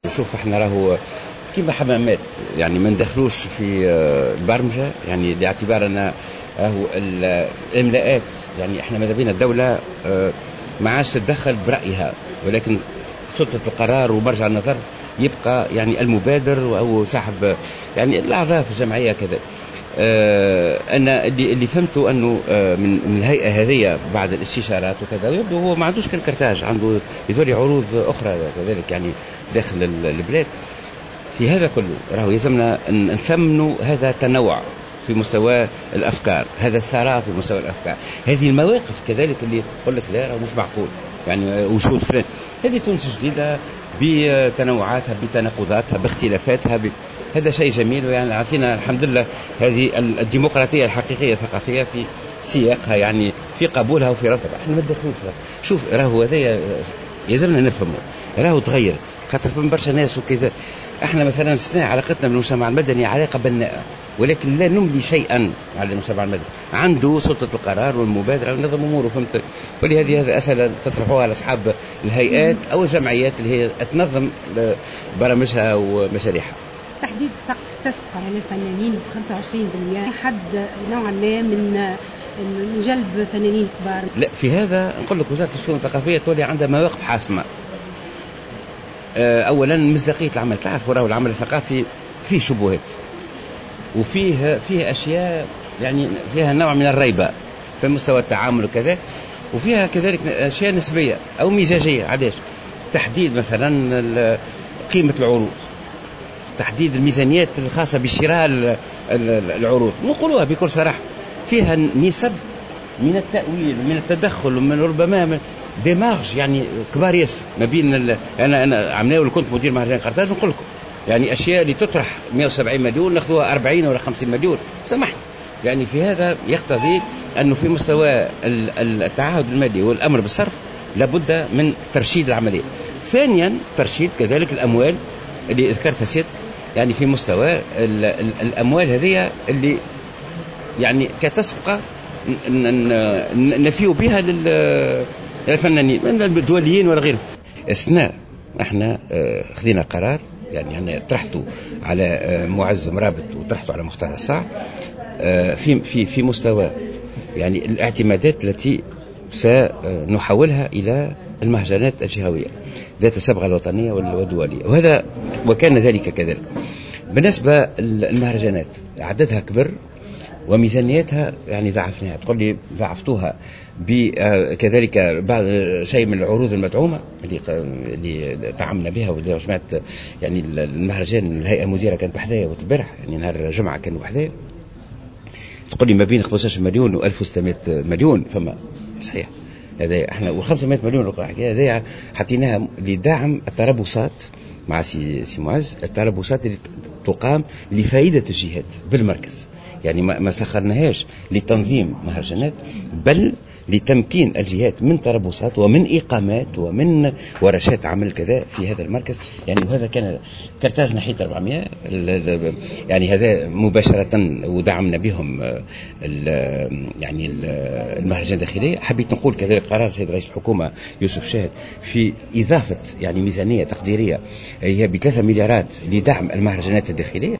شوف احنا راهو كيما حمامات، يعني ما ندخلوش في البرمجة، يعني باعتبار ان راهو الاملاءات، يعني احنا ماذا بينا الدولة ما عادش تتدخل برأيها، ولكن سلطة القرار ومرجع النظر يبقى يعني المبادر او صاحب يعني الاعضاء في الجمعية كذا. انا اللي فهمته انه من الهيئه هذه بعد الاستشارات وكذا، يبدو هو ما عندوش كالكرتاج، عنده يذولي عروض اخرى كذلك يعني داخل البلاد. في هذا كله راهو يلزمنا نثمنوا هذا التنوع في مستوى الافكار، هذا الثراء في مستوى الافكار، هذه المواقف كذلك اللي تقول لك لا راهو مش معقول يعني وجود فلان. هذه تونس جديده بتنوعاتها بتناقضاتها باختلافاتها هذا شيء جميل، ويعني اعطينا الحمد لله هذه الديمقراطيه الحقيقيه الثقافيه في سياقها، يعني في قبولها وفي رفضها. احنا ما ندخلوش. شوف راهو هذا يلزمنا نفهمه، راهو تغيرت خاطر من برشا ناس وكذا. احنا مثلا استثناء علاقتنا بالمجتمع المدني علاقه بناءه، ولكن لا نملي شيئا على المجتمع المدني، عنده سلطه القرار والمبادره ونظم اموره، فهمت؟ ولهذه هذا اسئله تطرحوها على اصحاب الهيئات او الجمعيات اللي هي تنظم برامجها ومشاريعها. تحديد سقف تسقى للفنانين ب 25% حد نوعا ما من جلب فنانين كبار. لا، في هذا نقول لك وزاره الشؤون الثقافيه تولي عندها مواقف حاسمه. اولا مصداقيه العمل، تعرف راهو العمل الثقافي فيه شبهات وفيه اشياء يعني فيها نوع من الريبه في مستوى التعامل وكذا، وفيها كذلك اشياء نسبيه او مزاجيه. علاش؟ تحديد مثلا قيمه العروض، تحديد الميزانيات الخاصه بشراء العروض، نقولوها بكل صراحه فيها نسب من التأويل من التدخل ومن ربما ديمارج يعني كبار ياسر ما بين انا عمليه ولا كنت مدير مهرجان قرطاج نقول لكم يعني اشياء اللي تطرح 170 مليون ناخذوها 40 ولا 50 مليون، سامحني. يعني في هذا يقتضي انه في مستوى التعهد المالي والامر بالصرف لابد من ترشيد العمليه. ثانيا ترشيد كذلك الاموال اللي ذكرتها سيادتك، يعني في مستوى الاموال هذه اللي يعني كتسبقه نفيوا بها للفنانين من الدوليين ولا غيرهم. اثناء احنا خذينا قرار، يعني طرحته على معز مرابط وطرحته على مختار الصاع في مستوى يعني الاعتمادات التي سنحولها الى المهرجانات الجهويه ذات الصبغه الوطنيه والدوليه، وهذا وكان ذلك كذلك. بالنسبه للمهرجانات عددها كبر وميزانيتها يعني ضعفناها، تقول لي ضعفتوها بكذلك بعض شيء من العروض المدعومه اللي تعاملنا بها وجمعت يعني المهرجان الهيئه المديره كانت بحذايا والبارح يعني نهار الجمعه كانوا بحذايا، تقول لي ما بين 15 مليون و1600 مليون، فما صحيح هذا احنا و500 مليون هذا حطيناها لدعم التربصات مع سي معز، التربصات اللي تقام لفائده الجهات بالمركز، يعني ما سخرناهاش لتنظيم مهرجانات بل لتمكين الجهات من تربصات ومن إقامات ومن ورشات عمل كذا في هذا المركز. يعني وهذا كان كرتاج ناحية 400 يعني هذا مباشرة ودعمنا بهم يعني المهرجان الداخلية. حبيت نقول كذلك قرار سيد رئيس الحكومة يوسف شاهد في إضافة يعني ميزانية تقديرية هي ب3 مليارات لدعم المهرجانات الداخلية.